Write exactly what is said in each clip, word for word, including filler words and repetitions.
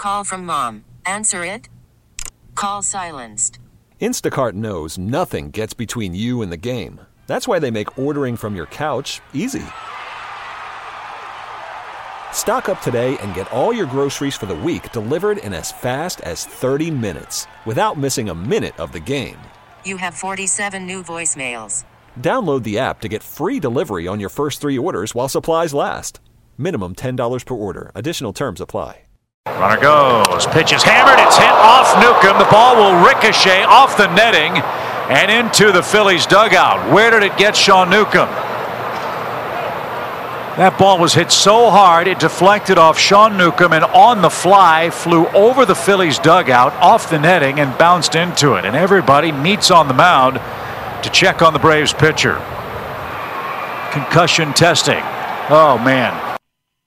call from mom. Answer it. Call silenced. Instacart knows nothing gets between you and the game. That's why they make ordering from your couch easy. Stock up today and get all your groceries for the week delivered in as fast as thirty minutes without missing a minute of the game. You have forty-seven new voicemails. Download the app to get free delivery on your first three orders while supplies last. Minimum ten dollars per order. Additional terms apply. Runner goes. Pitch is hammered. It's hit off Newcomb. The ball will ricochet off the netting and into the Phillies dugout. Where did it get Sean Newcomb? That ball was hit so hard it deflected off Sean Newcomb and on the fly flew over the Phillies dugout, off the netting, and bounced into it. And everybody meets on the mound to check on the Braves pitcher. Concussion testing. Oh, man.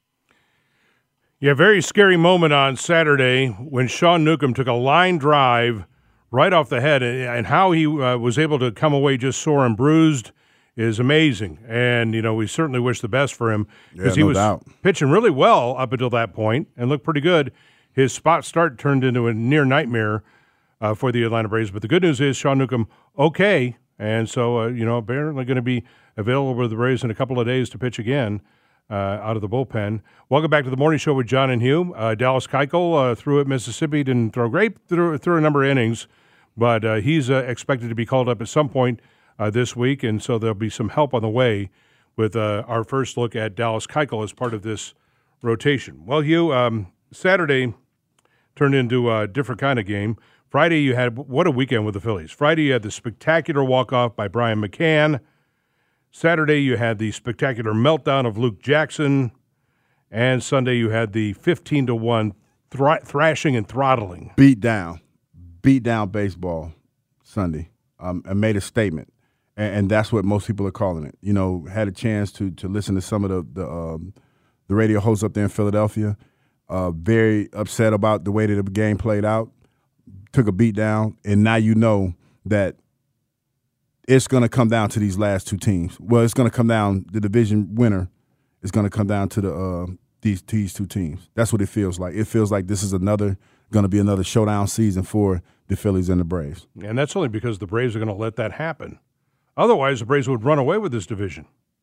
Yeah, very scary moment on Saturday when Sean Newcomb took a line drive right off the head, and how he uh, was able to come away just sore and bruised is amazing. And, you know, we certainly wish the best for him because yeah, he no was doubt. pitching really well up until that point and looked pretty good. His spot start turned into a near nightmare uh, for the Atlanta Braves. But the good news is Sean Newcomb okay, and so, uh, you know, apparently going to be available with the Braves in a couple of days to pitch again uh, out of the bullpen. Welcome back to the Morning Show with John and Hugh. Uh, Dallas Keuchel uh, threw at Mississippi, didn't throw great, threw, threw a number of innings, but uh, he's uh, expected to be called up at some point Uh, this week, and so there'll be some help on the way with uh, our first look at Dallas Keuchel as part of this rotation. Well, Hugh, um, Saturday turned into a different kind of game. Friday, you had, what a weekend with the Phillies. Friday, you had the spectacular walk-off by Brian McCann. Saturday, you had the spectacular meltdown of Luke Jackson. And Sunday, you had the fifteen to one thr- thrashing and throttling. Beat down. Beat down baseball Sunday um, and made a statement. And that's what most people are calling it. You know, had a chance to to listen to some of the the, um, the radio hosts up there in Philadelphia. Uh, very upset about the way that the game played out. Took a beat down, and now you know that it's going to come down to these last two teams. Well, it's going to come down. The division winner is going to come down to the uh, these these two teams. That's what it feels like. It feels like this is another going to be another showdown season for the Phillies and the Braves. And that's only because the Braves are going to let that happen. Otherwise, the Braves would run away with this division,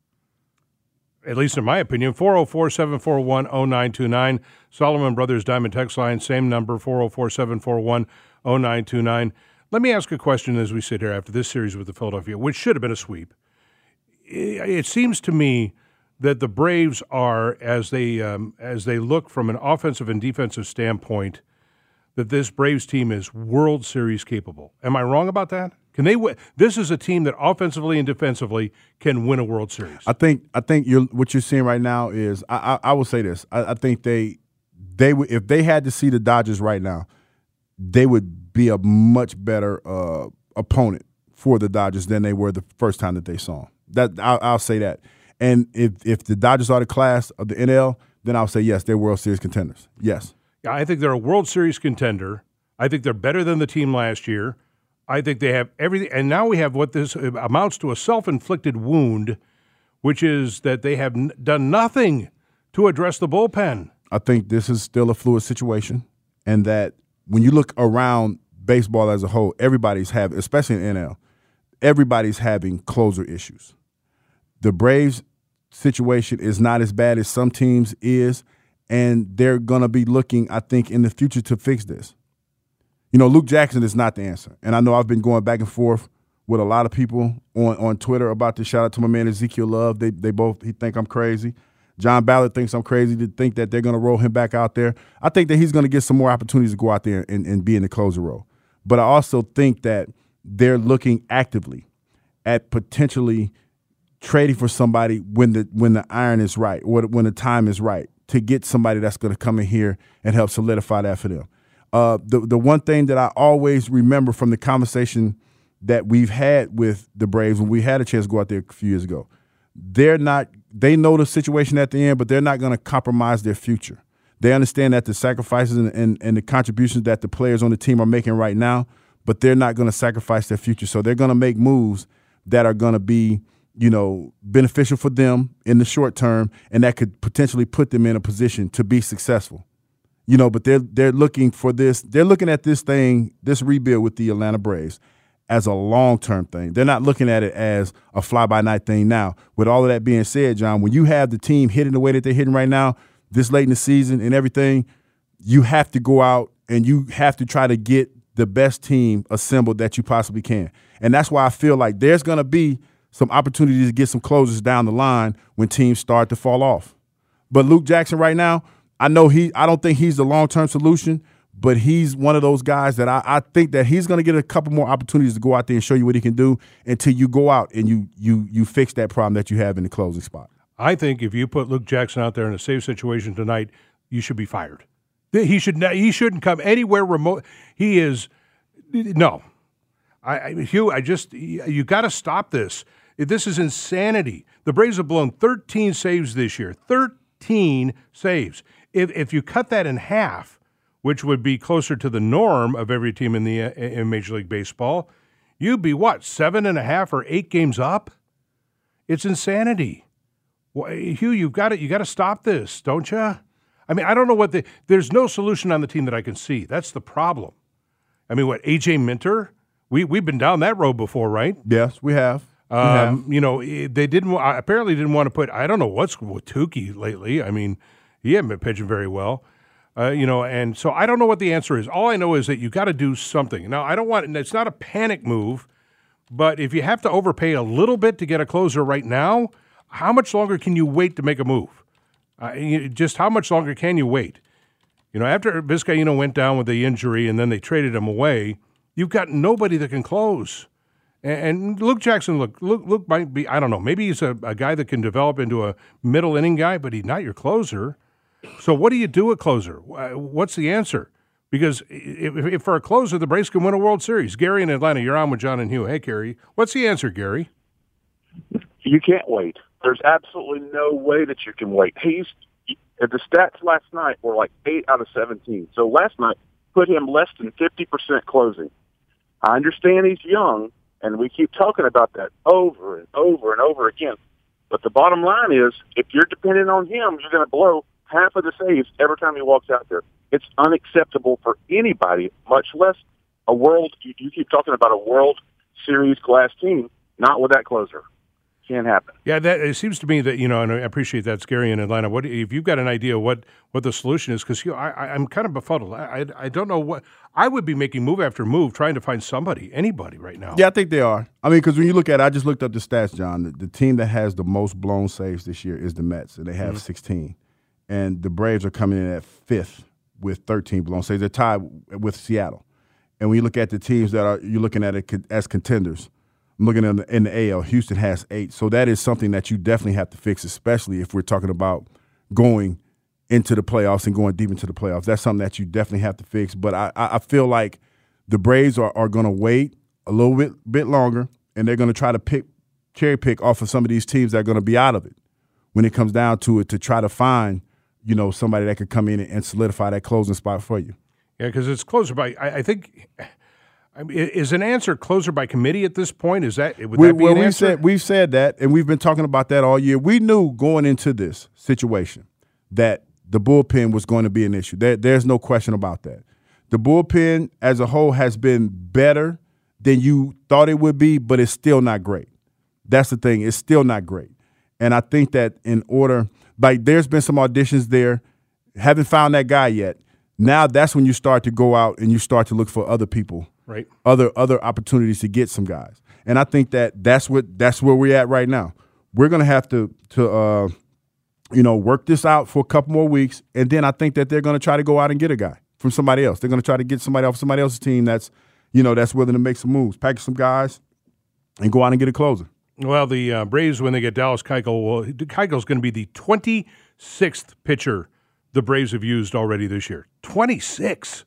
at least in my opinion. four oh four, seven four one, oh nine two nine. Solomon Brothers Diamond Text Line, same number, four oh four, seven four one, oh nine two nine. Let me ask a question as we sit here after this series with the Philadelphia, which should have been a sweep. It seems to me that the Braves are, as they um, as they look from an offensive and defensive standpoint, that this Braves team is World Series capable. Am I wrong about that? Can they win? This is a team that offensively and defensively can win a World Series. I think I think you're, what you're seeing right now is I, I, I will say this. I, I think they they would, if they had to see the Dodgers right now, they would be a much better uh, opponent for the Dodgers than they were the first time that they saw them. That I'll, I'll say that. And if if the Dodgers are the class of the N L, then I'll say yes, they're World Series contenders. Yes. Yeah, I think they're a World Series contender. I think they're better than the team last year. I think they have everything, and now we have what this amounts to a self-inflicted wound, which is that they have n- done nothing to address the bullpen. I think this is still a fluid situation, and that when you look around baseball as a whole, everybody's having, especially in the N L, everybody's having closer issues. The Braves situation is not as bad as some teams is, and they're going to be looking, I think, in the future to fix this. You know, Luke Jackson is not the answer. And I know I've been going back and forth with a lot of people on, on Twitter about this. Shout out to my man Ezekiel Love. They they both he think I'm crazy. John Ballard thinks I'm crazy to think that they're going to roll him back out there. I think that he's going to get some more opportunities to go out there and, and be in the closer role. But I also think that they're looking actively at potentially trading for somebody when the when the iron is right or when the time is right to get somebody that's going to come in here and help solidify that for them. Uh, the the one thing that I always remember from the conversation that we've had with the Braves when we had a chance to go out there a few years ago, they're not they know the situation at the end, but they're not going to compromise their future. They understand that the sacrifices and, and, and the contributions that the players on the team are making right now, but they're not going to sacrifice their future. So they're going to make moves that are going to be, you know, beneficial for them in the short term, and that could potentially put them in a position to be successful You know, but they're they're looking for this. They're looking at this thing, this rebuild with the Atlanta Braves, as a long-term thing. They're not looking at it as a fly-by-night thing now. With all of that being said, John, when you have the team hitting the way that they're hitting right now, this late in the season and everything, you have to go out and you have to try to get the best team assembled that you possibly can. And that's why I feel like there's going to be some opportunities to get some closers down the line when teams start to fall off. But Luke Jackson right now, I know he – I don't think he's the long-term solution, but he's one of those guys that I, I think that he's going to get a couple more opportunities to go out there and show you what he can do until you go out and you you you fix that problem that you have in the closing spot. I think if you put Luke Jackson out there in a save situation tonight, you should be fired. He should not, he shouldn't come anywhere remote. He is no. I, I Hugh, I just you got to stop this. This is insanity. The Braves have blown thirteen saves this year. thirteen saves. If if you cut that in half, which would be closer to the norm of every team in the uh, in Major League Baseball, you'd be what, seven and a half or eight games up? It's insanity. Well, Hugh, you've got to you got to stop this, don't you? I mean, I don't know what the there's no solution on the team that I can see. That's the problem. I mean, what, A J Minter? We we've been down that road before, right? Yes, we have. We um, have. You know, they didn't apparently didn't want to put. I don't know what's with Tukey lately. I mean, he hasn't been pitching very well. Uh, you know, and so I don't know what the answer is. All I know is that you got to do something. Now, I don't want. It's not a panic move, but if you have to overpay a little bit to get a closer right now, how much longer can you wait to make a move? Uh, you, just how much longer can you wait? You know, after Vizcaíno went down with the injury and then they traded him away, you've got nobody that can close. And, and Luke Jackson, look, Luke, Luke might be, I don't know, maybe he's a, a guy that can develop into a middle inning guy, but he's not your closer. So what do you do at closer? What's the answer? Because if, if for a closer, the Braves can win a World Series. Gary in Atlanta, you're on with John and Hugh. Hey, Gary, what's the answer, Gary? You can't wait. There's absolutely no way that you can wait. He's the stats last night were like eight out of seventeen. So last night put him less than fifty percent closing. I understand he's young, and we keep talking about that over and over and over again. But the bottom line is, if you're dependent on him, you're going to blow half of the saves every time he walks out there. It's unacceptable for anybody, much less a world. You, you keep talking about a World Series class team, not with that closer. Can't happen. Yeah, that it seems to me that, you know, and I appreciate that, Gary in Atlanta. What if you've got an idea what, what the solution is? Because you know, I, I'm kind of befuddled. I, I I don't know what I would be making move after move trying to find somebody, anybody right now. Yeah, I think they are. I mean, because when you look at it, I just looked up the stats, John. The, the team that has the most blown saves this year is the Mets, and they have mm-hmm. sixteen. And the Braves are coming in at fifth with thirteen blown saves. They're tied with Seattle. And when you look at the teams that are you're looking at it as contenders, I'm looking in the, in the A L, Houston has eight. So that is something that you definitely have to fix, especially if we're talking about going into the playoffs and going deep into the playoffs. That's something that you definitely have to fix. But I, I feel like the Braves are, are going to wait a little bit, bit longer, and they're going to try to pick cherry pick off of some of these teams that are going to be out of it when it comes down to it to try to find, you know, somebody that could come in and solidify that closing spot for you. Yeah, because it's closer by, I, I think – I mean, is an answer closer by committee at this point? Is that would we, that be well, an we've answer? Said, we've said that, and we've been talking about that all year. We knew going into this situation that the bullpen was going to be an issue. There, there's no question about that. The bullpen as a whole has been better than you thought it would be, but it's still not great. That's the thing. It's still not great. And I think that in order – like there's been some auditions there. Haven't found that guy yet. Now that's when you start to go out and you start to look for other people. Right. Other other opportunities to get some guys. And I think that that's what that's where we're at right now. We're going to have to to uh, you know, work this out for a couple more weeks, and then I think that they're going to try to go out and get a guy from somebody else. They're going to try to get somebody off somebody else's team that's, you know, that's willing to make some moves, package some guys, and go out and get a closer. Well, the uh, Braves, when they get Dallas Keuchel, well, Keuchel's going to be the twenty-sixth pitcher the Braves have used already this year. twenty-six.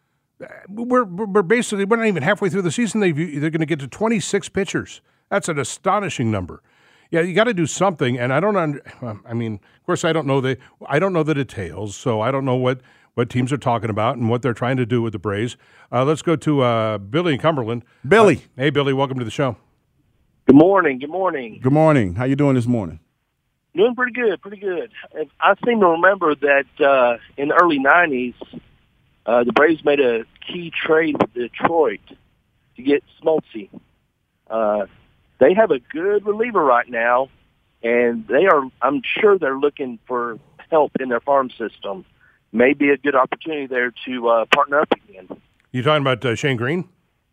We're we're basically we're not even halfway through the season. They've, they're going to get to twenty-six pitchers. That's an astonishing number. Yeah, you got to do something. And I don't. Under, I mean, of course, I don't know the I don't know the details, so I don't know what, what teams are talking about and what they're trying to do with the Braves. Uh, let's go to uh, Billy in Cumberland. Billy, uh, hey Billy, welcome to the show. Good morning. Good morning. Good morning. How you doing this morning? Doing pretty good, pretty good. I seem to remember that uh, in the early nineties, uh, the Braves made a key trade with Detroit to get Smoltz. Uh, they have a good reliever right now, and they are. I'm sure they're looking for help in their farm system. Maybe a good opportunity there to uh, partner up again. You talking about uh, Shane Green?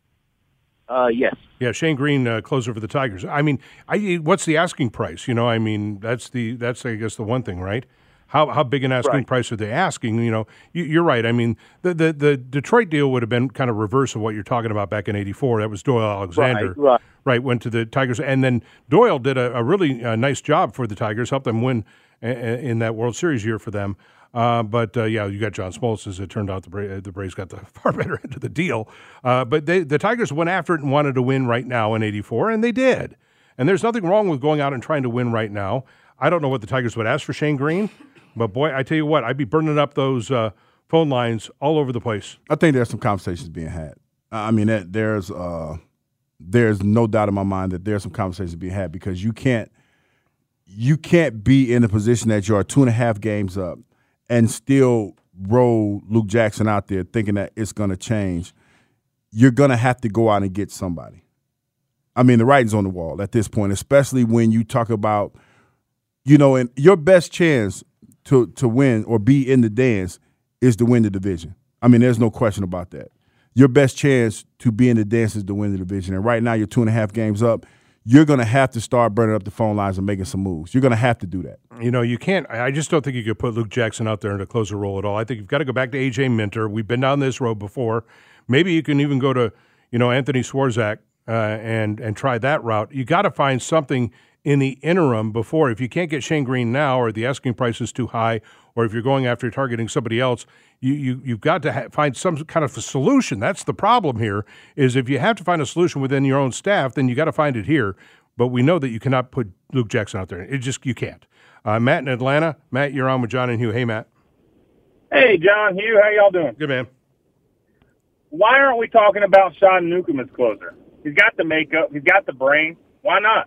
Uh, yes. Yeah, Shane Green, uh, closer for the Tigers. I mean, I, what's the asking price? You know, I mean, that's the that's I guess the one thing, right? How how big an asking right. price are they asking? You know, you, you're right. I mean, the, the the Detroit deal would have been kind of reverse of what you're talking about back in eighty-four. That was Doyle Alexander, right? Right. right went to the Tigers, and then Doyle did a, a really uh, nice job for the Tigers, helped them win a, a, in that World Series year for them. Uh, but, uh, yeah, you got John Smoltz. As it turned out, the, Bra- the Braves got the far better end of the deal. Uh, but they, the Tigers went after it and wanted to win right now in eighty-four, and they did. And there's nothing wrong with going out and trying to win right now. I don't know what the Tigers would ask for Shane Green, but, boy, I tell you what, I'd be burning up those uh, phone lines all over the place. I think there's some conversations being had. I mean, that there's uh, there's no doubt in my mind that there's some conversations being had because you can't you can't be in a position that you are two and a half games up and still roll Luke Jackson out there thinking that it's going to change. You're going to have to go out and get somebody. I mean, the writing's on the wall at this point, especially when you talk about, you know, and your best chance to to win or be in the dance is to win the division. I mean, there's no question about that. Your best chance to be in the dance is to win the division. And right now you're two and a half games up. You're going to have to start burning up the phone lines and making some moves. You're going to have to do that. You know, you can't – I just don't think you could put Luke Jackson out there in a closer role at all. I think you've got to go back to A J Minter. We've been down this road before. Maybe you can even go to, you know, Anthony Swarzak uh, and and try that route. You got to find something in the interim before. If you can't get Shane Green now or the asking price is too high or if you're going after targeting somebody else, you, you, you've got to ha- find some kind of a solution. That's the problem here is if you have to find a solution within your own staff, then you got to find it here. But we know that you cannot put Luke Jackson out there. It just, you can't. Uh, Matt in Atlanta. Matt, you're on with John and Hugh. Hey, Matt. Hey, John, Hugh, how y'all doing? Good, man. Why aren't we talking about Sean Newcomb as closer? He's got the makeup. He's got the brain. Why not?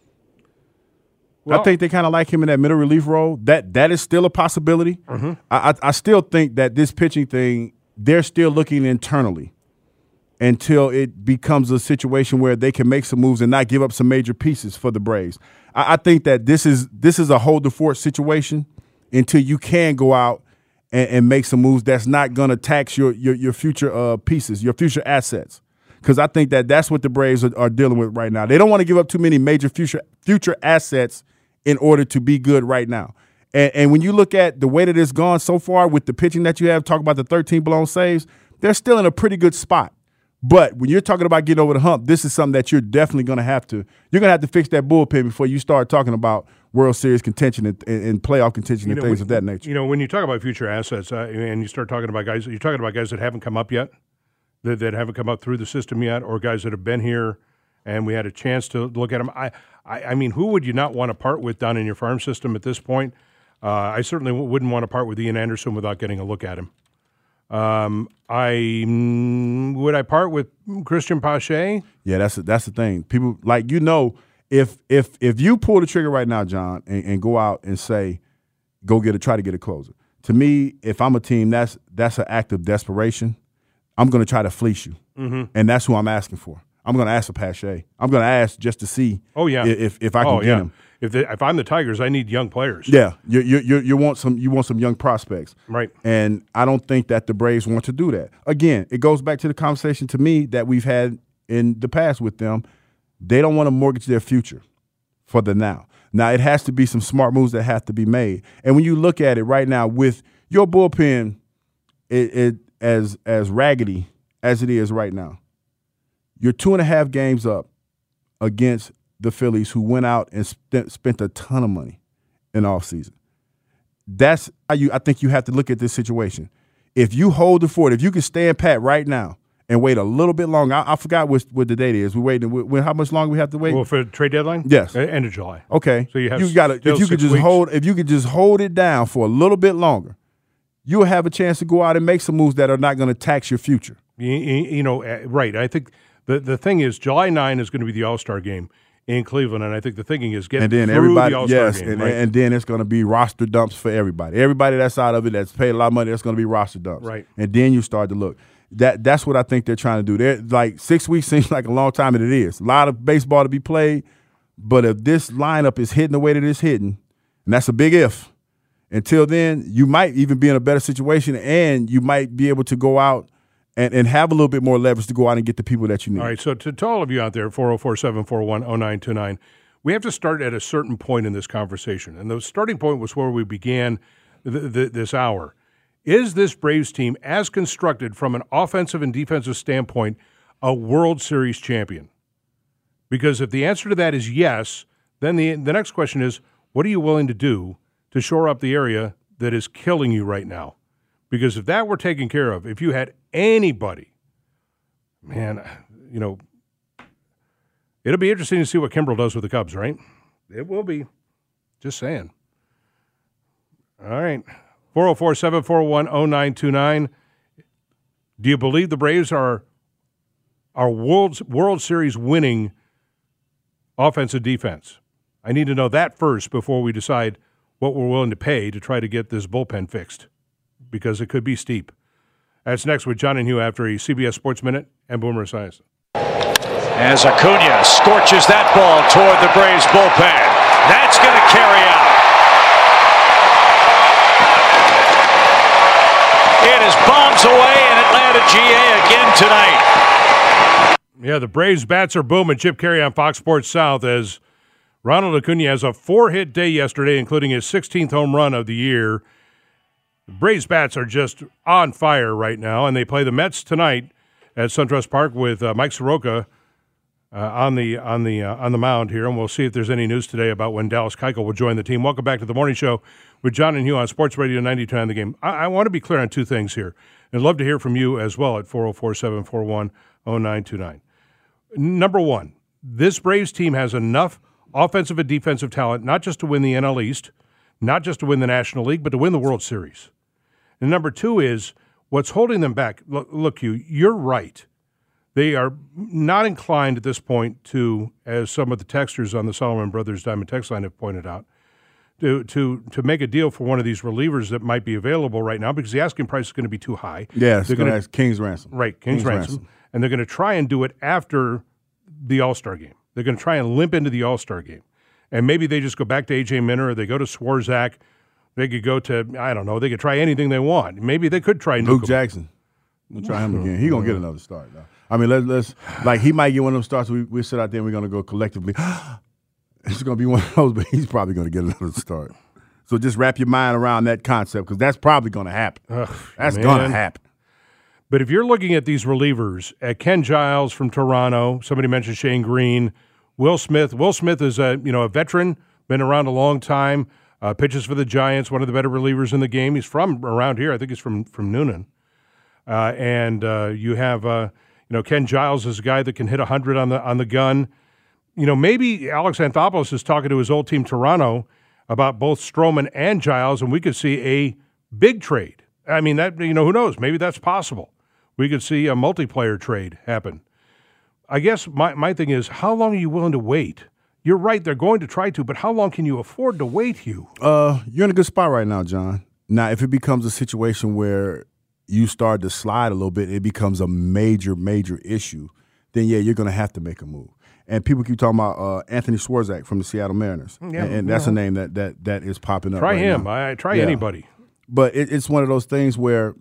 Well, I think they kind of like him in that middle relief role. That That is still a possibility. Mm-hmm. I, I, I still think that this pitching thing, they're still looking internally until it becomes a situation where they can make some moves and not give up some major pieces for the Braves. I, I think that this is this is a hold the fort situation until you can go out and, and make some moves that's not going to tax your your, your future uh, pieces, your future assets. Because I think that that's what the Braves are, are dealing with right now. They don't want to give up too many major future future assets in order to be good right now. And, and when you look at the way that it's gone so far with the pitching that you have, talk about the thirteen blown saves, they're still in a pretty good spot. But when you're talking about getting over the hump, this is something that you're definitely going to have to – you're going to have to fix that bullpen before you start talking about World Series contention and, and playoff contention you and know, things when, of that nature. You know, when you talk about future assets uh, and you start talking about guys – you're talking about guys that haven't come up yet, that, that haven't come up through the system yet, or guys that have been here and we had a chance to look at them. I, I, I mean, who would you not want to part with down in your farm system at this point? Uh, I certainly w- wouldn't want to part with Ian Anderson without getting a look at him. Um, I mm, would I part with Christian Pache? Yeah, that's a, that's the thing. People like you know if if if you pull the trigger right now, John, and, and go out and say, go get a try to get a closer. To me, if I'm a team, that's that's an act of desperation. I'm going to try to fleece you, mm-hmm. and that's who I'm asking for. I'm going to ask for Pache. I'm going to ask just to see. Oh yeah. if if I can oh, get yeah. him. If the, if I'm the Tigers, I need young players. Yeah, you you you you want some you want some young prospects, right? And I don't think that the Braves want to do that. Again, it goes back to the conversation to me that we've had in the past with them. They don't want to mortgage their future for the now. Now it has to be some smart moves that have to be made. And when you look at it right now with your bullpen, it, it as as raggedy as it is right now, you're two and a half games up against the Phillies, who went out and spent, spent a ton of money in the offseason. That's how you. I think you have to look at this situation. If you hold the fort, if you can stand pat right now and wait a little bit longer, I, I forgot what, what the date is. We're waiting. We, how much longer we have to wait? Well, for the trade deadline? Yes, end of July. Okay, so you have you got to. If you could just weeks. hold, if you could just hold it down for a little bit longer, you'll have a chance to go out and make some moves that are not going to tax your future. You, you know, right? I think the the thing is, July ninth is going to be the All-Star game. in Cleveland, and I think the thinking is get and then through everybody, the All-Star yes, game. and, Right? and then it's going to be roster dumps for everybody. Everybody that's out of it, that's paid a lot of money, that's going to be roster dumps. Right. And then you start to look. That that's what I think they're trying to do. They're like six weeks seems like a long time, and it is a lot of baseball to be played. But if this lineup is hitting the way that it's hitting, and that's a big if. Until then, you might even be in a better situation, and you might be able to go out and, and have a little bit more leverage to go out and get the people that you need. All right, so to, to all of you out there, four oh four, seven four one, oh nine two nine, we have to start at a certain point in this conversation. And the starting point was where we began th- th- this hour. Is this Braves team, as constructed from an offensive and defensive standpoint, a World Series champion? Because if the answer to that is yes, then the the next question is, what are you willing to do to shore up the area that is killing you right now? Because if that were taken care of, if you had anybody, man, you know, it'll be interesting to see what Kimbrel does with the Cubs, right? It will be. Just saying. All right. four oh four, seven four one, oh nine two nine. Do you believe the Braves are are World, World Series winning offensive defense? I need to know that first before we decide what we're willing to pay to try to get this bullpen fixed, because it could be steep. That's next with John and Hugh after a C B S Sports Minute and Boomer Esiason. As Acuna scorches that ball toward the Braves bullpen. That's going to carry out. It is bombs away in Atlanta G A again tonight. Yeah, the Braves bats are booming. Chip Carey on Fox Sports South as Ronald Acuna has a four-hit day yesterday, including his sixteenth home run of the year. The Braves bats are just on fire right now, and they play the Mets tonight at SunTrust Park with uh, Mike Soroka uh, on the on the uh, on the mound here, and we'll see if there's any news today about when Dallas Keuchel will join the team. Welcome back to the morning show with John and Hugh on Sports Radio ninety-two on The Game. I, I want to be clear on two things here, and I'd love to hear from you as well at four oh four, seven four one, oh nine two nine. Number one, this Braves team has enough offensive and defensive talent, not just to win the N L East, not just to win the National League, but to win the World Series. And number two is what's holding them back. Look, look you, you're right. They are not inclined at this point to, as some of the texters on the Solomon Brothers Diamond Text line have pointed out, to to to make a deal for one of these relievers that might be available right now, because the asking price is going to be too high. Yes, they're going to ask King's Ransom. Right, King's, King's ransom. ransom. And they're going to try and do it after the All-Star game. They're going to try and limp into the All-Star game. And maybe they just go back to A J Minter, or they go to Swarzak. They could go to, I don't know, they could try anything they want. Maybe they could try Luke Newcomb. Jackson. We'll try him again. He's going to get another start, though. I mean, let's, let's like, he might get one of those starts. We, we sit out there and we're going to go collectively. It's going to be one of those, but he's probably going to get another start. So just wrap your mind around that concept, because that's probably going to happen. Ugh, that's man. going to happen. But if you're looking at these relievers, at Ken Giles from Toronto, somebody mentioned Shane Green, Will Smith. Will Smith is a you know a veteran, been around a long time, uh, pitches for the Giants, one of the better relievers in the game. He's from around here. I think he's from from Noonan. Uh, and uh, you have uh, you know Ken Giles is a guy that can hit one hundred on the on the gun. You know maybe Alex Anthopoulos is talking to his old team Toronto about both Stroman and Giles, and we could see a big trade. I mean that you know who knows? Maybe that's possible. We could see a multiplayer trade happen. I guess my, my thing is, how long are you willing to wait? You're right, they're going to try to, but how long can you afford to wait, Hugh? Uh, you're in a good spot right now, John. Now, if it becomes a situation where you start to slide a little bit, it becomes a major, major issue, then, yeah, you're going to have to make a move. And people keep talking about uh, Anthony Swarzak from the Seattle Mariners, Yeah, and, and that's well, a name that that that is popping up Try right him. now. I Try Yeah. anybody. But it, it's one of those things where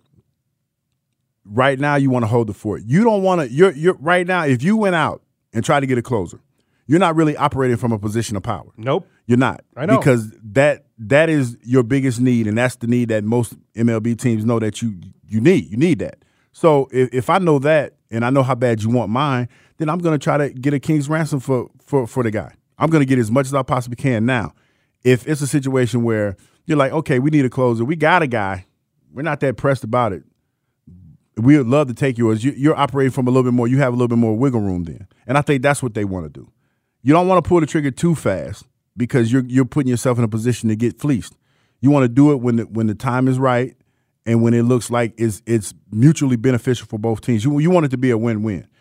right now you want to hold the fort. You don't want to. You're you're right now. If you went out and tried to get a closer, you're not really operating from a position of power. Nope, you're not. I know, because that that is your biggest need, and that's the need that most M L B teams know that you you need. You need that. So if, if I know that, and I know how bad you want mine, then I'm going to try to get a King's ransom for for for the guy. I'm going to get as much as I possibly can. Now, if it's a situation where you're like, okay, we need a closer, we got a guy, we're not that pressed about it. We would love to take yours. You, you're operating from a little bit more. You have a little bit more wiggle room then, and I think that's what they want to do. You don't want to pull the trigger too fast because you're you're putting yourself in a position to get fleeced. You want to do it when the, when the time is right and when it looks like it's it's mutually beneficial for both teams. You you want it to be a win-win,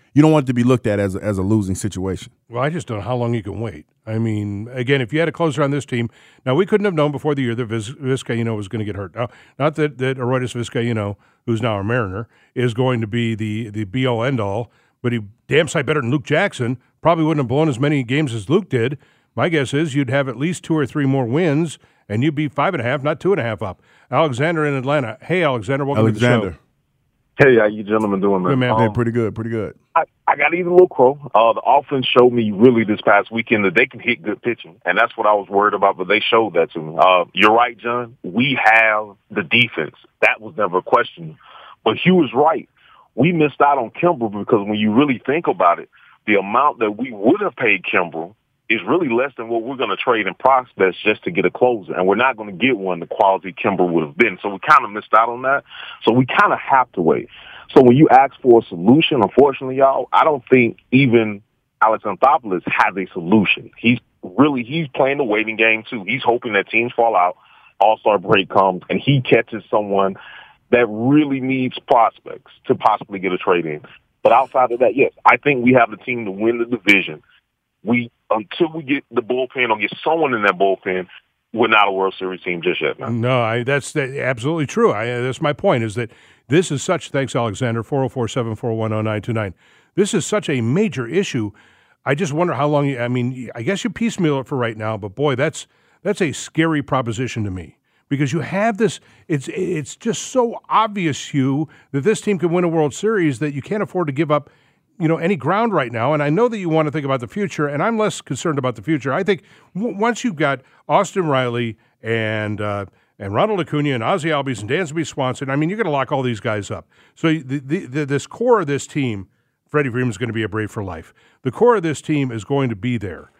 you don't want it to be looked at as a, as a losing situation. Well, I just don't know how long you can wait. I mean, again, if you had a closer on this team, now we couldn't have known before the year that Viz, Vizcaino was going to get hurt. Now, not that, that Aroydis Vizcaino, who's now a Mariner, is going to be the, the be-all, end-all, but he damn sight better than Luke Jackson. Probably wouldn't have blown as many games as Luke did. My guess is you'd have at least two or three more wins, and you'd be five and a half, not two and a half up. Alexander in Atlanta. Hey, Alexander, welcome Alexander. to the show. Hey, how you gentlemen doing, man? Good, man. Um, Hey, pretty good, pretty good. I, I got even a little crow. Uh, the offense showed me really this past weekend that they can hit good pitching, and that's what I was worried about, but they showed that to me. Uh, you're right, John. We have the defense. That was never a question. But Hugh was right. We missed out on Kimbrel because when you really think about it, the amount that we would have paid Kimbrel is really less than what we're going to trade in prospects just to get a closer. And we're not going to get one the quality Kimbrel would have been. So we kind of missed out on that. So we kind of have to wait. So when you ask for a solution, unfortunately, y'all, I don't think even Alex Anthopoulos has a solution. He's really, he's playing the waiting game too. He's hoping that teams fall out, All-Star break comes, and he catches someone that really needs prospects to possibly get a trade in. But outside of that, yes, I think we have the team to win the division. We, until we get the bullpen or get someone in that bullpen, we're not a World Series team just yet. Man. No, I, that's that, absolutely true. I, that's my point, is that this is such, thanks, Alexander, four oh four, seven four one, oh nine two nine. This is such a major issue. I just wonder how long, you, I mean, I guess you piecemeal it for right now, but boy, that's that's a scary proposition to me. Because you have this, it's it's just so obvious, Hugh, that this team can win a World Series that you can't afford to give up, you know, any ground right now. And I know that you want to think about the future, and I'm less concerned about the future. I think w- once you've got Austin Riley and uh, and Ronald Acuna and Ozzie Albies and Dansby Swanson, I mean, you're going to lock all these guys up. So the, the, the, this core of this team, Freddie Freeman is going to be a Brave for life. The core of this team is going to be there.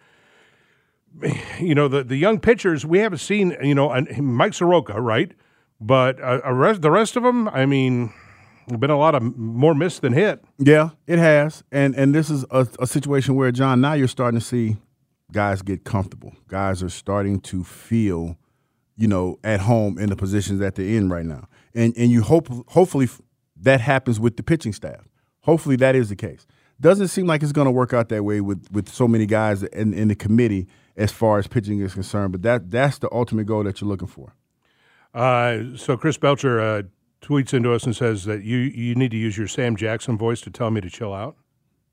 You know, the, the young pitchers, we haven't seen, you know, Mike Soroka, right? But uh, rest, the rest of them, I mean, been a lot of more miss than hit. Yeah, it has. And and this is a, a situation where, John, now you're starting to see guys get comfortable. Guys are starting to feel, you know, at home in the positions that they're in right now. And and you hope, hopefully that happens with the pitching staff. Hopefully that is the case. Doesn't seem like it's going to work out that way with, with so many guys in, in the committee as far as pitching is concerned, but that that's the ultimate goal that you're looking for. Uh, so Chris Belcher uh, tweets into us and says that you you need to use your Sam Jackson voice to tell me to chill out.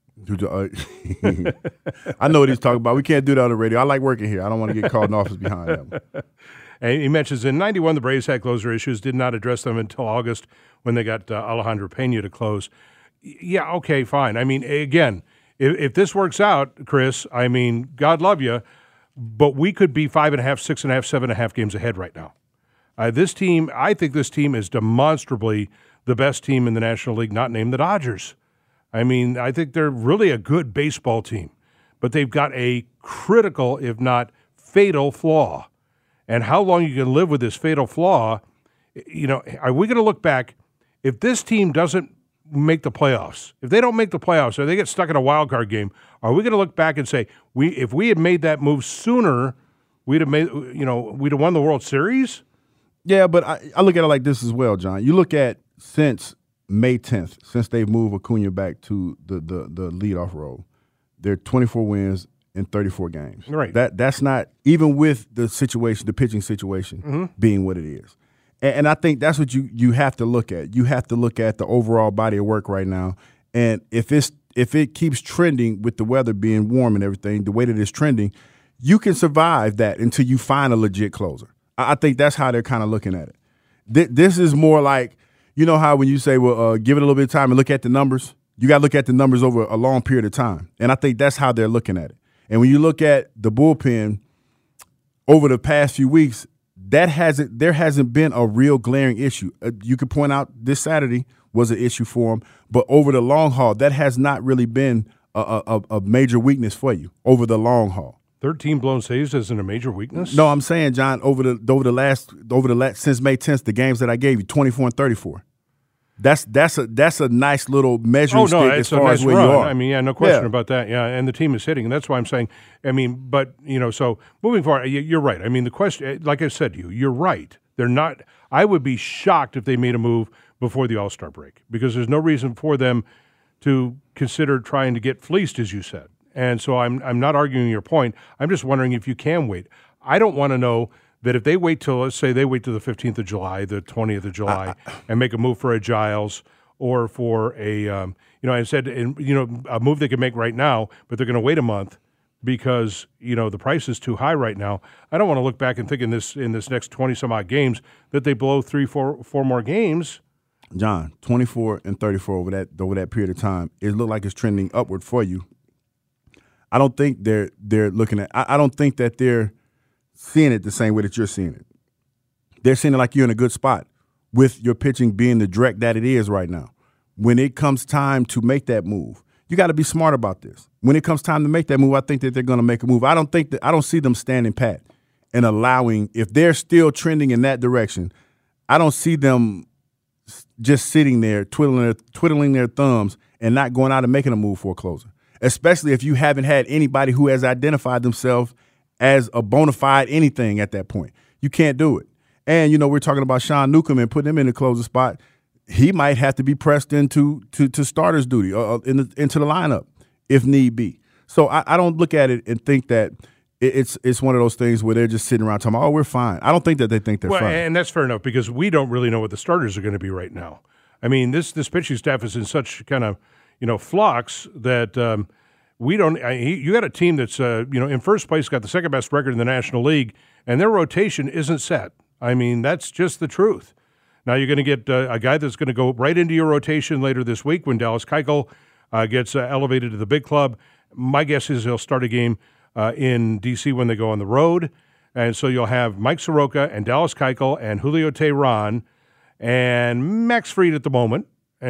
I know what he's talking about. We can't do that on the radio. I like working here. I don't want to get called in office behind them. And he mentions in ninety-one the Braves had closer issues, did not address them until August when they got uh, Alejandro Pena to close. Yeah, okay, fine. I mean, again, if, if this works out, Chris, I mean, God love you, but we could be five and a half, six and a half, seven and a half games ahead right now. Uh, this team, I think this team is demonstrably the best team in the National League, not named the Dodgers. I mean, I think they're really a good baseball team, but they've got a critical, if not fatal, flaw. And how long you can live with this fatal flaw, you know, are we going to look back, if this team doesn't make the playoffs, if they don't make the playoffs or they get stuck in a wild card game, are we going to look back and say, we if we had made that move sooner, we'd have made, you know, we'd have won the World Series? Yeah, but I, I look at it like this as well, John. You look at since May tenth, since they've moved Acuna back to the the, the leadoff role, they're twenty-four wins in thirty-four games. Right. That that's not, even with the situation, the pitching situation mm-hmm. being what it is. And, and I think that's what you you have to look at. You have to look at the overall body of work right now. And if it's if it keeps trending with the weather being warm and everything, the way that it's trending, you can survive that until you find a legit closer. I, I think that's how they're kind of looking at it. Th- this is more like, you know how when you say, well, uh, give it a little bit of time and look at the numbers, you got to look at the numbers over a long period of time. And I think that's how they're looking at it. And when you look at the bullpen over the past few weeks, that hasn't there hasn't been a real glaring issue. Uh, you could point out this Saturday was an issue for them, but over the long haul, that has not really been a, a, a major weakness for you over the long haul. thirteen blown saves isn't a major weakness? No, I'm saying, John, over the over the last over the last since May tenth, the games that I gave you, twenty-four and thirty-four. That's that's a that's a nice little measuring oh, no, stick as far nice as where run. you are. I mean, yeah, no question yeah. about that. Yeah, and the team is hitting, and that's why I'm saying. I mean, but you know, so moving forward, you're right. I mean, the question, like I said to you, you're right. They're not. I would be shocked if they made a move before the All-Star break because there's no reason for them to consider trying to get fleeced, as you said. And so I'm I'm not arguing your point. I'm just wondering if you can wait. I don't want to know that if they wait till, let's say they wait till the fifteenth of July, the twentieth of July, uh, and make a move for a Giles or for a, um, you know, I said, you know, a move they can make right now, but they're going to wait a month because, you know, the price is too high right now. I don't want to look back and think in this in this next twenty some odd games that they blow three, four, four more games. John, twenty-four and thirty-four over that over that period of time, it looked like it's trending upward for you. I don't think they're they're looking at. I, I don't think that they're seeing it the same way that you're seeing it. They're seeing it like you're in a good spot with your pitching being the direct that it is right now. When it comes time to make that move, you got to be smart about this. When it comes time to make that move, I think that they're going to make a move. I don't think that I don't see them standing pat and allowing, if they're still trending in that direction, I don't see them just sitting there twiddling their, twiddling their thumbs and not going out and making a move for a closer, especially if you haven't had anybody who has identified themselves as a bona fide anything at that point. You can't do it. And, you know, we're talking about Sean Newcomb and putting him in the closer spot. He might have to be pressed into to, to starter's duty or in the, into the lineup if need be. So I, I don't look at it and think that it's it's one of those things where they're just sitting around talking, oh, we're fine. I don't think that they think they're well, fine. And that's fair enough because we don't really know what the starters are going to be right now. I mean, this this pitching staff is in such kind of, you know, flux that um, we don't I, – you got a team that's, uh, you know, in first place, got the second best record in the National League, and their rotation isn't set. I mean, that's just the truth. Now you're going to get uh, a guy that's going to go right into your rotation later this week when Dallas Keuchel uh, gets uh, elevated to the big club. My guess is he'll start a game uh, in D C when they go on the road. And so you'll have Mike Soroka and Dallas Keuchel and Julio Teheran and Max Fried at the moment.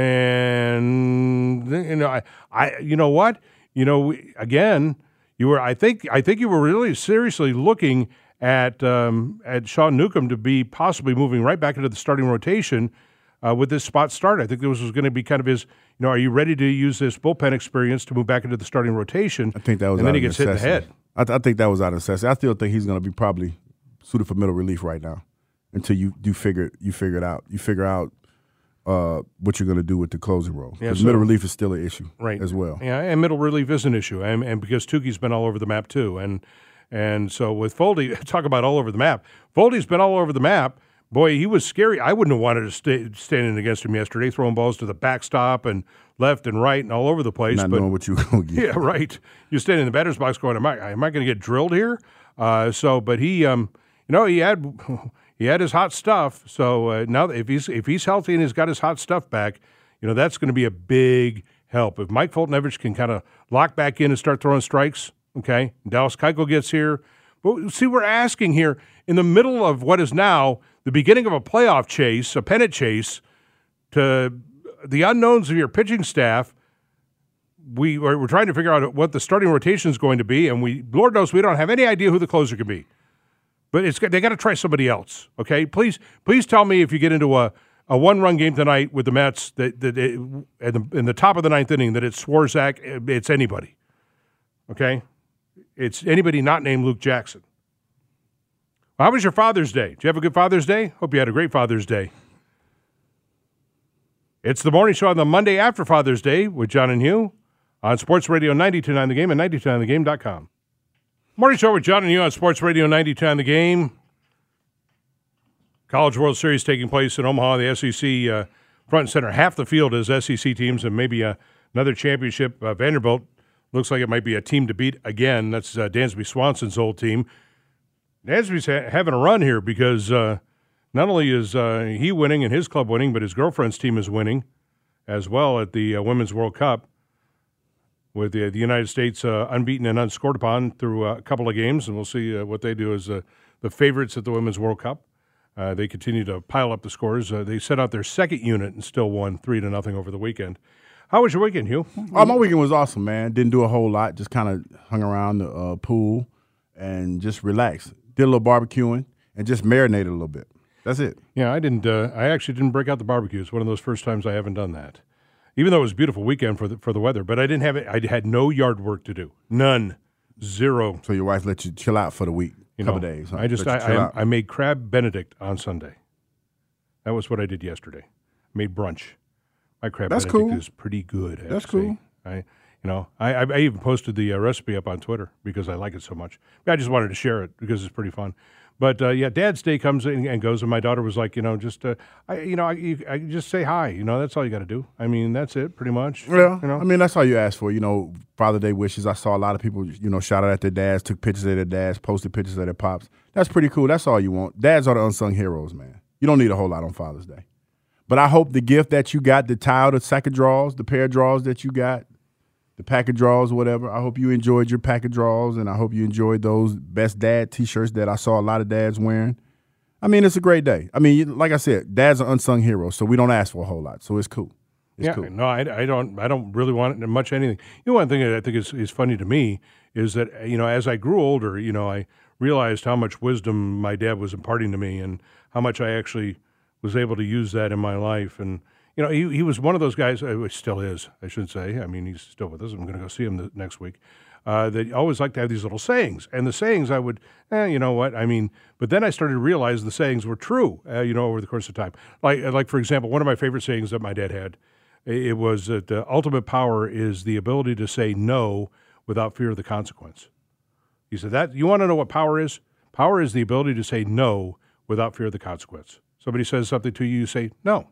And, you know, I, I you know what? You know, we, again, you were, I think, I think you were really seriously looking at um, at Sean Newcomb to be possibly moving right back into the starting rotation uh, with this spot start. I think this was going to be kind of his, you know, are you ready to use this bullpen experience to move back into the starting rotation? I think that was and out then he of gets necessity. hit in the head. I, th- I think that was out of necessity. I still think he's going to be probably suited for middle relief right now until you do figure you figure it out. You figure out uh, what you're going to do with the closing role. Because yeah, so, middle relief is still an issue right. as well. Yeah, and middle relief is an issue, and, and because Tukey's been all over the map too, and. And so with Foldy, talk about all over the map. Foldy's been all over the map. Boy, he was scary. I wouldn't have wanted to stay standing against him yesterday, throwing balls to the backstop and left and right and all over the place. Not but, knowing what you were going to get. Yeah, right. You're standing in the batter's box going, am I, am I going to get drilled here? Uh, so, but he, um, you know, he had he had his hot stuff. So uh, now if he's if he's healthy and he's got his hot stuff back, you know, that's going to be a big help. If Mike Foltynewicz can kind of lock back in and start throwing strikes, okay, Dallas Keuchel gets here. But see, we're asking here in the middle of what is now the beginning of a playoff chase, a pennant chase, to the unknowns of your pitching staff. We, we're trying to figure out what the starting rotation is going to be, and we, Lord knows, we don't have any idea who the closer can be. But it's they got to try somebody else, okay? Please, please tell me if you get into a, a one-run game tonight with the Mets that, that it, at the, in the top of the ninth inning that it's Swarzak, it's anybody, okay? It's anybody not named Luke Jackson. How was your Father's Day? Did you have a good Father's Day? Hope you had a great Father's Day. It's the morning show on the Monday after Father's Day with John and Hugh on Sports Radio ninety-two point nine The Game and ninety-two point nine the game dot com. Morning show with John and Hugh on Sports Radio ninety-two point nine The Game. College World Series taking place in Omaha. The S E C uh, front and center. Half the field is S E C teams and maybe uh, another championship. Uh, Vanderbilt looks like it might be a team to beat again. That's uh, Dansby Swanson's old team. Dansby's ha- having a run here because uh, not only is uh, he winning and his club winning, but his girlfriend's team is winning as well at the uh, Women's World Cup with the, the United States uh, unbeaten and unscored upon through a couple of games. And we'll see uh, what they do as uh, the favorites at the Women's World Cup. Uh, they continue to pile up the scores. Uh, they set out their second unit and still won three to nothing over the weekend. How was your weekend, Hugh? Oh, my weekend was awesome, man. Didn't do a whole lot. Just kind of hung around the uh, pool and just relaxed. Did a little barbecuing and just marinated a little bit. That's it. Yeah, I didn't. Uh, I actually didn't break out the barbecue. It's one of those first times I haven't done that. Even though it was a beautiful weekend for the for the weather, but I didn't have it. I had no yard work to do. None. Zero. So your wife let you chill out for the week, a couple know, days. Huh? I just I, I, I made crab Benedict on Sunday. That was what I did yesterday. Made brunch. My crab That's Benedict cool. is pretty good. I have That's to say. cool. I, you know, I, I I even posted the uh, recipe up on Twitter because I like it so much. I just wanted to share it because it's pretty fun. But uh, yeah, Dad's Day comes in and goes, and my daughter was like, you know, just uh, I, you know, I, you, I just say hi. You know, that's all you got to do. I mean, that's it, pretty much. Yeah, you know? I mean, that's all you ask for. You know, Father's Day wishes. I saw a lot of people, you know, shout out at their dads, took pictures of their dads, posted pictures of their pops. That's pretty cool. That's all you want. Dads are the unsung heroes, man. You don't need a whole lot on Father's Day. But I hope the gift that you got, the tile, the sack of drawers, the pair of drawers that you got, the pack of drawers, whatever, I hope you enjoyed your pack of drawers, and I hope you enjoyed those best dad T-shirts that I saw a lot of dads wearing. I mean, it's a great day. I mean, like I said, dads are unsung heroes, so we don't ask for a whole lot. So it's cool. It's yeah, cool. no, I, I don't. I don't really want much anything. You know, one thing that I think is, is funny to me is that you know, as I grew older, you know, I realized how much wisdom my dad was imparting to me, and how much I actually was able to use that in my life. And you know, he he was one of those guys. Uh, which still is, I should say. I mean, he's still with us. I'm going to go see him the, next week. Uh, that always like to have these little sayings, and the sayings I would, eh, you know what I mean. But then I started to realize the sayings were true, uh, you know, over the course of time. Like, like for example, one of my favorite sayings that my dad had, it was that uh, ultimate power is the ability to say no without fear of the consequence. He said that you want to know what power is? Power is the ability to say no without fear of the consequence. Somebody says something to you, you say no.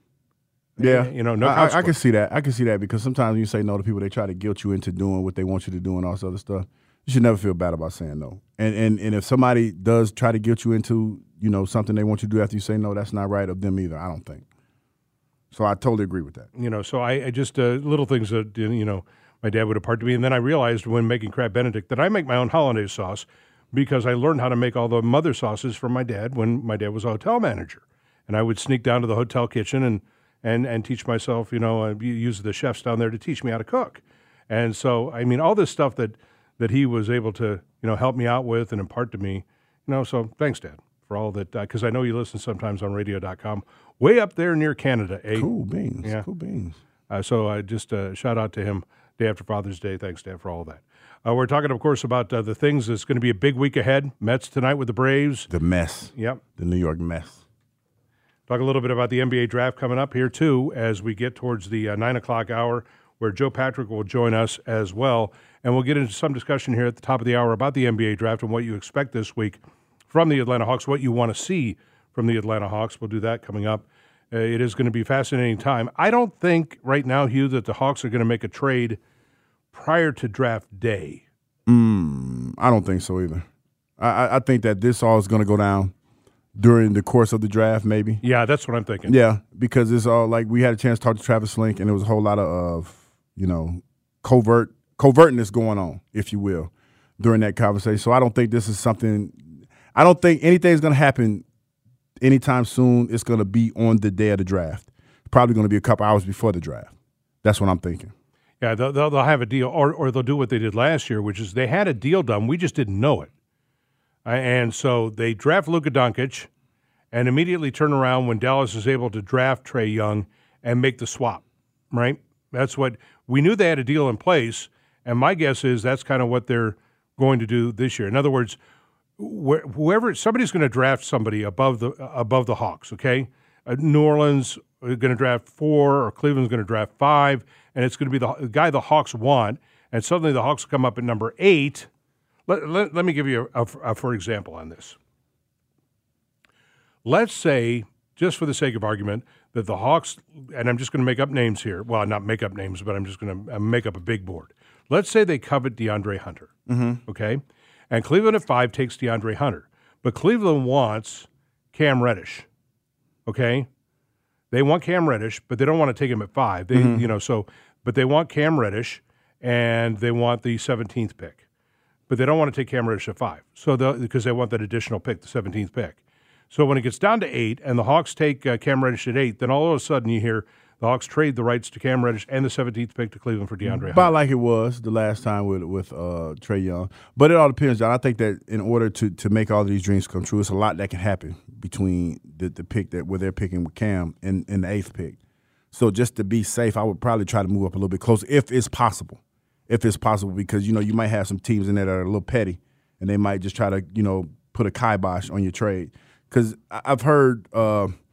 Yeah, you know, no I, I can consequence. see that. I can see that because sometimes when you say no to people, they try to guilt you into doing what they want you to do and all this other stuff. You should never feel bad about saying no. And and and if somebody does try to guilt you into, you know, something they want you to do after you say no, that's not right of them either, I don't think. So I totally agree with that. You know, so I, I just uh, little things that you know my dad would impart to me, and then I realized when making crab Benedict that I make my own hollandaise sauce because I learned how to make all the mother sauces from my dad when my dad was a hotel manager, and I would sneak down to the hotel kitchen and. And and teach myself, you know, uh, use the chefs down there to teach me how to cook. And so, I mean, all this stuff that, that he was able to, you know, help me out with and impart to me, you know, so thanks, Dad, for all that, because uh, I know you listen sometimes on radio dot com, way up there near Canada, eh? Cool beans, yeah. cool beans. Uh, so I just uh, shout out to him day after Father's Day. Thanks, Dad, for all of that. Uh, we're talking, of course, about uh, the things that's going to be a big week ahead. Mets tonight with the Braves. The mess. Yep. The New York mess. Talk a little bit about the N B A draft coming up here, too, as we get towards the uh, nine o'clock hour, where Joe Patrick will join us as well. And we'll get into some discussion here at the top of the hour about the N B A draft and what you expect this week from the Atlanta Hawks, what you want to see from the Atlanta Hawks. We'll do that coming up. Uh, it is going to be a fascinating time. I don't think right now, Hugh, that the Hawks are going to make a trade prior to draft day. Mm, I don't think so either. I, I think that this all is going to go down during the course of the draft, maybe. Yeah, that's what I'm thinking. Yeah, because it's all like we had a chance to talk to Travis Link, and there was a whole lot of, of you know, covert covertness going on, if you will, during that conversation. So I don't think this is something. I don't think anything's going to happen anytime soon. It's going to be on the day of the draft. Probably going to be a couple hours before the draft. That's what I'm thinking. Yeah, they'll, they'll they'll have a deal, or or they'll do what they did last year, which is they had a deal done. We just didn't know it. And so they draft Luka Doncic and immediately turn around when Dallas is able to draft Trae Young and make the swap, right? That's what we knew they had a deal in place, and my guess is that's kind of what they're going to do this year. In other words, wh- whoever somebody's going to draft somebody above the above the Hawks, okay? Uh, New Orleans is going to draft four, or Cleveland's going to draft five, and it's going to be the, the guy the Hawks want, and suddenly the Hawks come up at number eight. Let, let, let me give you a, a, a for example on this. Let's say, just for the sake of argument, that the Hawks, and I'm just going to make up names here. Well, not make up names, but I'm just going to make up a big board. Let's say they covet DeAndre Hunter, mm-hmm. okay? And Cleveland at five takes DeAndre Hunter. But Cleveland wants Cam Reddish, okay? They want Cam Reddish, but they don't want to take him at five. They, mm-hmm. you know, so, but they want Cam Reddish, and they want the seventeenth pick. But they don't want to take Cam Reddish at five, so because they want that additional pick, the seventeenth pick. So when it gets down to eight, and the Hawks take uh, Cam Reddish at eight, then all of a sudden you hear the Hawks trade the rights to Cam Reddish and the seventeenth pick to Cleveland for DeAndre About Hunter. like it was the last time with with uh, Trae Young. But it all depends, John. I think that in order to, to make all of these dreams come true, it's a lot that can happen between the, the pick that where they're picking with Cam and, and the eighth pick. So just to be safe, I would probably try to move up a little bit closer if it's possible. If it's possible, because, you know, you might have some teams in there that are a little petty, and they might just try to, you know, put a kibosh on your trade. Because I've heard, uh,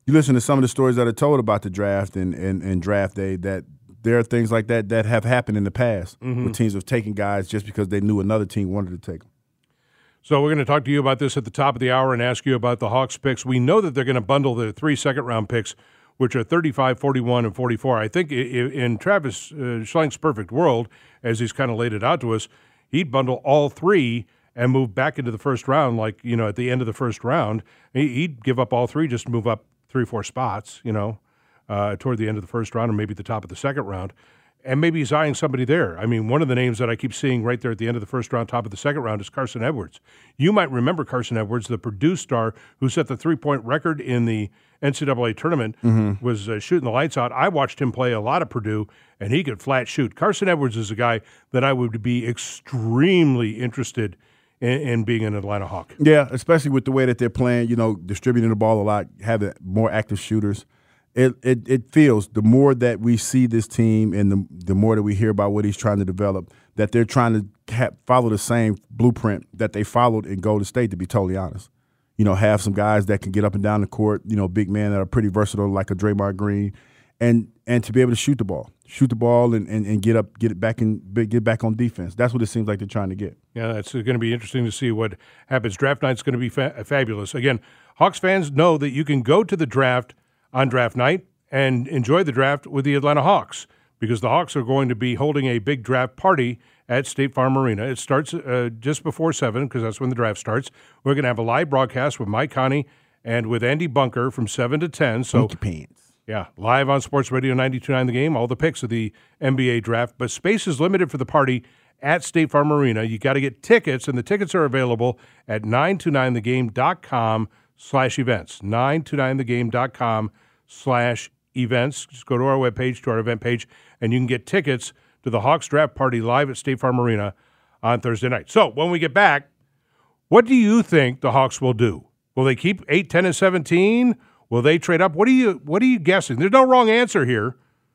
you listen to some of the stories that are told about the draft and, and, and draft day, that there are things like that that have happened in the past mm-hmm. where teams have taken guys just because they knew another team wanted to take them. So we're going to talk to you about this at the top of the hour and ask you about the Hawks picks. We know that they're going to bundle the three second-round picks, which are thirty-five, forty-one, and forty-four. I think in Travis uh, Schlenk's perfect world, as he's kind of laid it out to us, he'd bundle all three and move back into the first round, like, you know, at the end of the first round. He'd give up all three just to move up three or four spots, you know, uh, toward the end of the first round or maybe the top of the second round. And maybe he's eyeing somebody there. I mean, one of the names that I keep seeing right there at the end of the first round, top of the second round, is Carson Edwards. You might remember Carson Edwards, the Purdue star who set the three-point record in the N C double A tournament, mm-hmm. was uh, shooting the lights out. I watched him play a lot at Purdue, and he could flat shoot. Carson Edwards is a guy that I would be extremely interested in, in being an Atlanta Hawk. Yeah, especially with the way that they're playing, you know, distributing the ball a lot, having more active shooters. It, it it feels, the more that we see this team and the the more that we hear about what he's trying to develop, that they're trying to ha- follow the same blueprint that they followed in Golden State, to be totally honest. You know, have some guys that can get up and down the court, you know, big men that are pretty versatile like a Draymond Green, and and to be able to shoot the ball. Shoot the ball and, and, and get up, get it back in, get back on defense. That's what it seems like they're trying to get. Yeah, it's going to be interesting to see what happens. Draft night's going to be fa- fabulous. Again, Hawks fans know that you can go to the draft on draft night and enjoy the draft with the Atlanta Hawks, because the Hawks are going to be holding a big draft party at State Farm Arena. It starts uh, just before seven, because that's when the draft starts. We're going to have a live broadcast with Mike Connie and with Andy Bunker from seven to ten. So, Funky pants. Yeah, live on Sports Radio ninety-two point nine The Game, all the picks of the N B A draft. But space is limited for the party at State Farm Arena. You got to get tickets, and the tickets are available at nine two nine the game dot com slash events. nine two nine the game dot com slash events. Just go to our webpage, to our event page, and you can get tickets to the Hawks draft party live at State Farm Arena on Thursday night. So when we get back, what do you think the Hawks will do? Will they keep eight, ten, and seventeen? Will they trade up? What are you What are you guessing? There's no wrong answer here,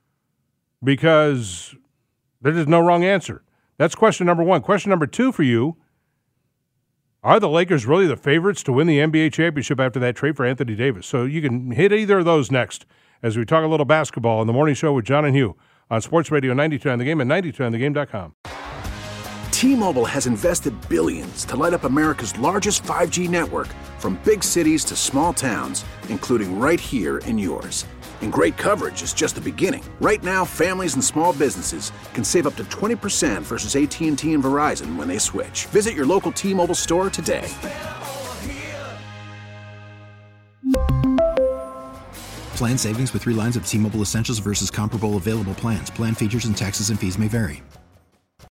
because there is no wrong answer. That's question number one. Question number two for you: are the Lakers really the favorites to win the N B A championship after that trade for Anthony Davis? So you can hit either of those next as we talk a little basketball on the morning show with John and Hugh on Sports Radio ninety-two point nine The Game and ninety-two point nine the game dot com. T-Mobile has invested billions to light up America's largest five G network, from big cities to small towns, including right here in yours. And great coverage is just the beginning. Right now, families and small businesses can save up to twenty percent versus A T and T and Verizon when they switch. Visit your local T-Mobile store today. Plan savings with three lines of T-Mobile Essentials versus comparable available plans. Plan features and taxes and fees may vary.